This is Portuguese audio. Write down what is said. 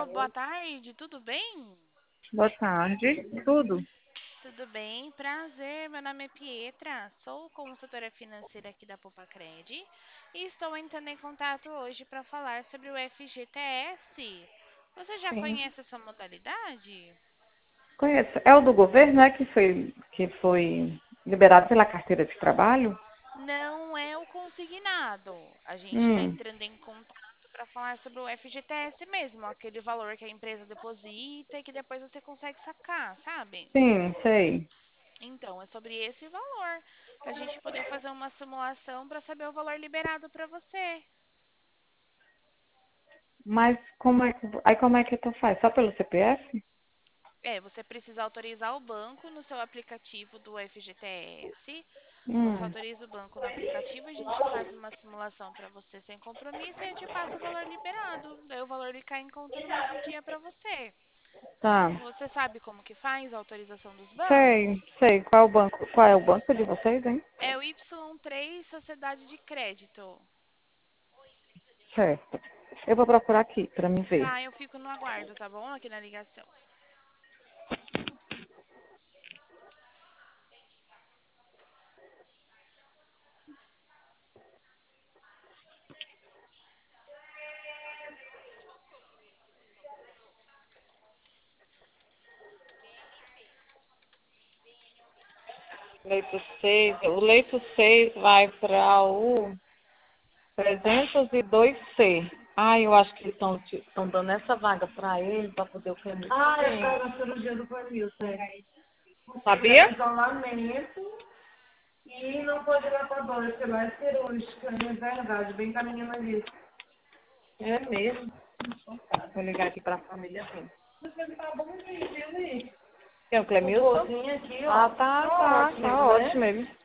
Alô, boa tarde, tudo bem? Boa tarde. Tudo? Tudo bem, prazer. Meu nome é Pietra, sou consultora financeira aqui da Popacred e estou entrando em contato hoje para falar sobre o FGTS. Você já Sim. conhece essa modalidade? Conheço. É o do governo, né? Que foi liberado pela carteira de trabalho? Não é o consignado. A gente está Hum. entrando em contato para falar sobre o FGTS mesmo, aquele valor que a empresa deposita e que depois você consegue sacar, sabe? Sim, sei. Então, é sobre esse valor, para a gente poder fazer uma simulação para saber o valor liberado para você. Mas como é que tu faz? Só pelo CPF? É, você precisa autorizar o banco no seu aplicativo do FGTS. Você Hum. autoriza o banco no aplicativo, a gente faz uma simulação para você sem compromisso e eu te passo o valor liberado. Daí o valor ele cai em conta no mesmo dia para você. Tá. Você sabe como que faz a autorização dos Sei, bancos? sei. Qual é o banco? Qual é o banco de vocês, hein? É o Y3 Sociedade de Crédito. Certo. Eu vou procurar aqui para me ver. Tá, eu fico no aguardo, tá bom? Aqui na ligação. Leito 6. O leito 6 vai para o 302C. Eu acho que estão dando essa vaga para ele, para poder o Clemilton. Era a cirurgia do Clemilton. Sabia? Isolamento e não pode ir para dor, porque lá é cirúrgica, é verdade, bem que a menina disse. É mesmo. Vou ligar aqui para a família dele. Mas ele tá bonzinho, viu, Nick? Tem o O Clemilton? bolsinho aqui, ó. Ah, tá Ótimo, ótimo né? ele.